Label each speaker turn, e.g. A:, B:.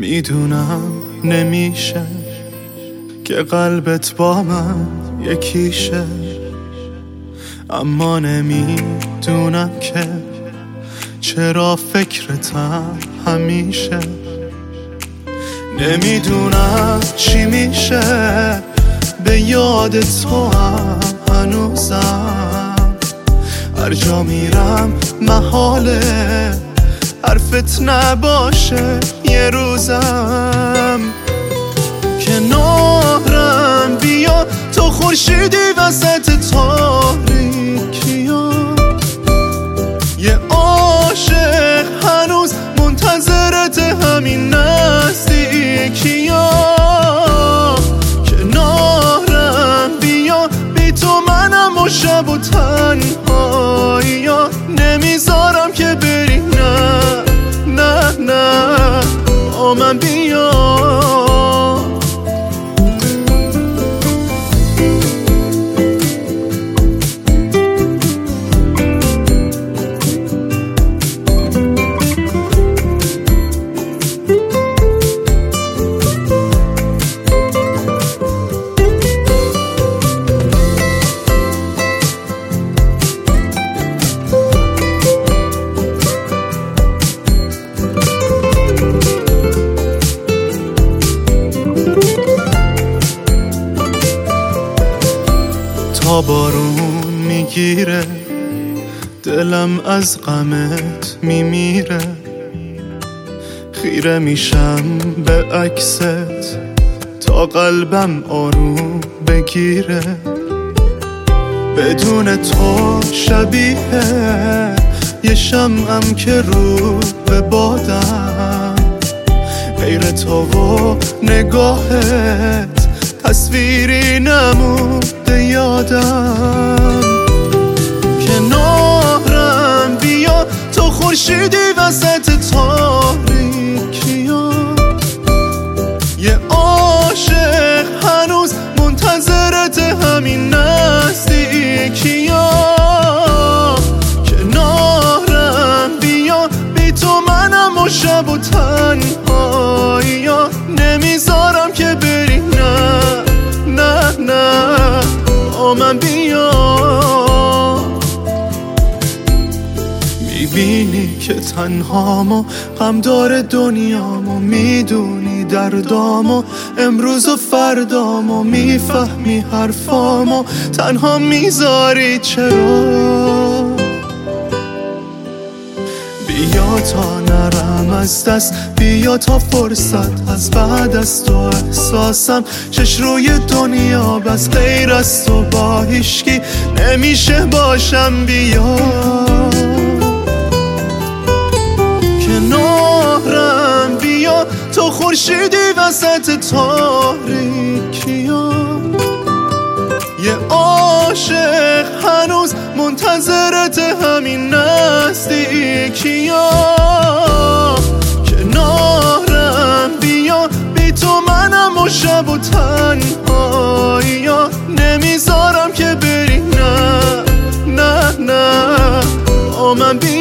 A: میدونم نمیشه که قلبت با من یکیشه، اما نمیدونم که چرا فکرتم همیشه. نمیدونم چی میشه به یاد تو هم هنوزم، هر جا میرم محاله حرفت نباشه یه روزم. کنارم بیا تو خورشیدی وسط تاریکیا، یه عاشق هنوز منتظرت همین نزدیکیا. کنارم بیا بی تو منم و شب و تنهاییا، نمیذارم که بری، نه نه نه با من بیا. تا بارون میگیره دلم از غمت میمیره، خیره میشم به عکست تا قلبم آروم بگیره. بدون تو شبیه یه شمعم که رو به بادم، غیر تو و نگاهت تصویری نمونده یادم. کنارم بیا تو خورشیدی وسط تاریکیا، یه عاشق هنوز منتظرت همین نزدیکیا. کنارم بیا بی تو منم و شب و تنهاییا، نمیذارم که بری، نه نه نه با من بیا. میبینی که تنهامو غم داره دنیامو، میدونی دردامو امروز و فردامو، میفهمی حرفامو تنها میذاری چرا. بیا تا نرم از دست، بیا تا فرصت از بعد از تو احساسم چش روی دنیا، بس غیر از تو با هیچکی نمیشه باشم. بیا کنارم بیا تو خورشیدی وسط تاریکیا، یه عاشق هنوز منتظرت همین نزدیکیا. کنارم بیا بی تو منم و شب و تنهاییا، نمیذارم که بری، نه نه نه با من بیا.